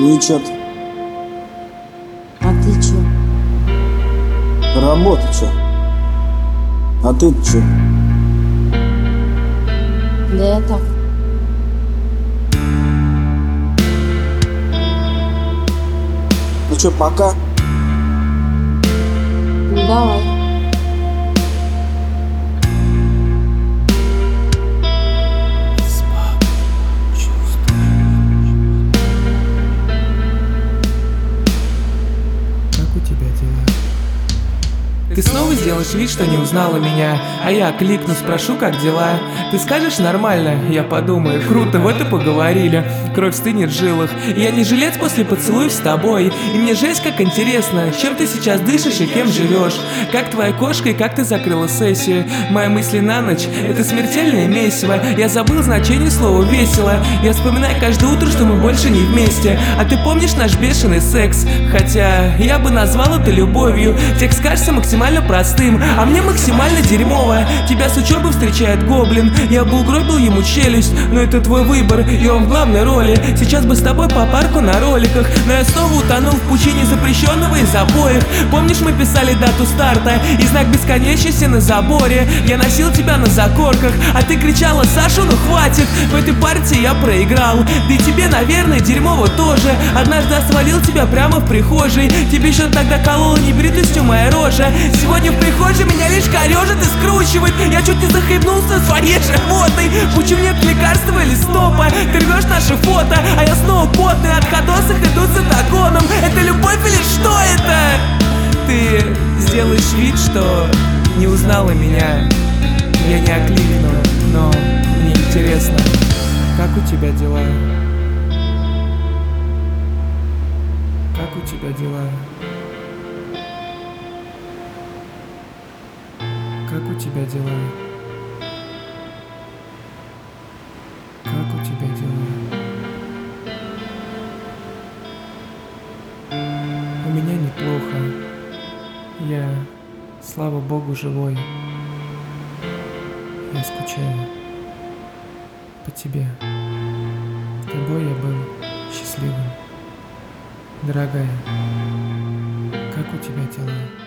Ну и чё ты? А ты чё? Работа чё? А ты чё? Да я так. Ну чё, пока? Ну давай. Как у тебя дела? Ты снова сделаешь вид, что не узнала меня, а я кликну, спрошу, как дела. Ты скажешь нормально, я подумаю, круто, вот и поговорили. Кровь стынет в жилах, я не жилец после поцелуев с тобой. И мне жесть как интересно, чем ты сейчас дышишь и кем живешь. Как твоя кошка и как ты закрыла сессию. Мои мысли на ночь, это смертельное месиво. Я забыл значение слова весело. Я вспоминаю каждое утро, что мы больше не вместе. А ты помнишь наш бешеный секс? Хотя я бы назвал это любовью. Текст кажется максимально простым, а мне максимально дерьмово. Тебя с учебы встречает гоблин. Я бы угробил ему челюсть, но это твой выбор, и он в главной роли. Сейчас бы с тобой по парку на роликах, но я снова утонул в пучине запрещенного из обоих. Помнишь, мы писали дату старта и знак бесконечности на заборе. Я носил тебя на закорках, а ты кричала: Саша, ну хватит. В этой партии я проиграл, да и тебе, наверное, дерьмово тоже. Однажды освалил тебя прямо в прихожей. Тебе еще тогда колола небритостью моя рожа. Сегодня в прихожей меня лишь корежит и скручивает. Я чуть не захлебнулся своей животной. Почему нет лекарства или стопа? Ты рвешь наши фото, а я снова потный. От ходосах идут за догоном. Это любовь или что это? Ты сделаешь вид, что не узнала меня. Я не окликну, но мне интересно, как у тебя дела? Как у тебя дела? Как у тебя дела? Как у тебя дела? У меня неплохо. Я, слава богу, живой. Я скучаю по тебе. С тобой я был счастливым. Дорогая, как у тебя дела?